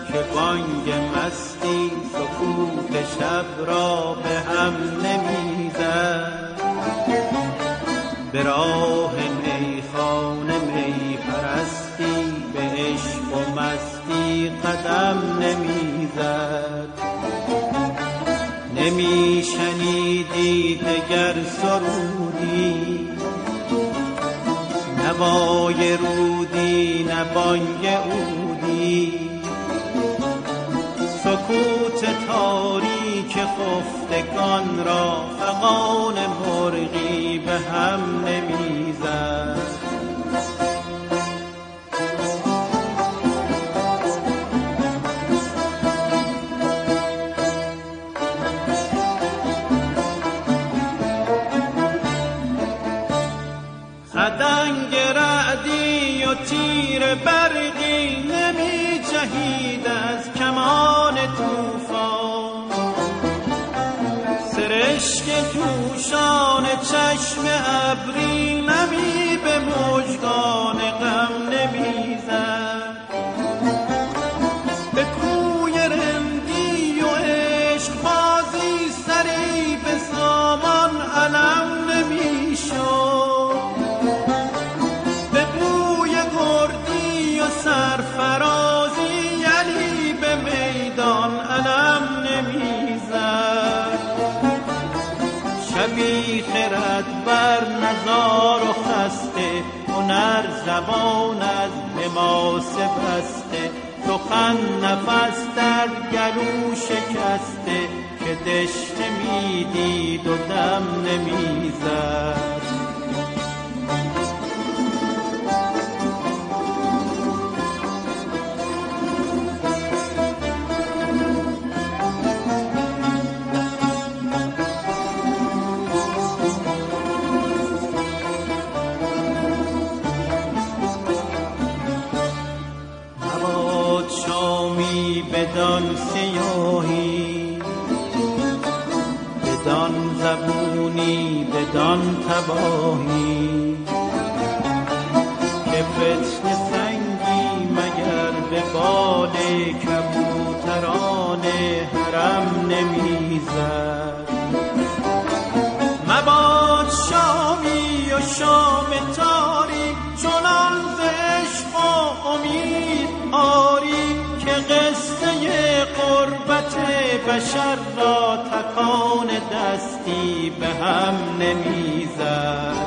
که بانگ مستی سکوت شب را به هم نمیزد. به راه میخانه می پرستی به عشق و مستی قدم نمیزد. نمیشنیدی دگر سرودی، نوای رودی نه بانگ عودی. سکوت تاریک خفتگان را فغان مرغی به هم نمیزد. خدنگ رعدی و تیر برقی نمی جهید از کمان توفان. سرشک جوشان چشم ابری نمی به مژگان غم نمی زد. به کوی رندی و عشق بازی سری به سامان علم نمی شد. سرفرازی علی به میدان علم نمیزد. شبی خرد بر نزار و خسته، هنر زبان از حماس بسته. سخن نفس در گلو شکسته، که دشنه میدید و دم نمیزد. بدان سیاهی، بدان زبونی، بدان تباهی، که فتنه سنگی مگر به بال کبوتران حرم نمیزد. مباد شامی و شام تاریک، چنان ز عشق و امید آری، که قصه قربت بشر را تکان دستی به هم نمیزد.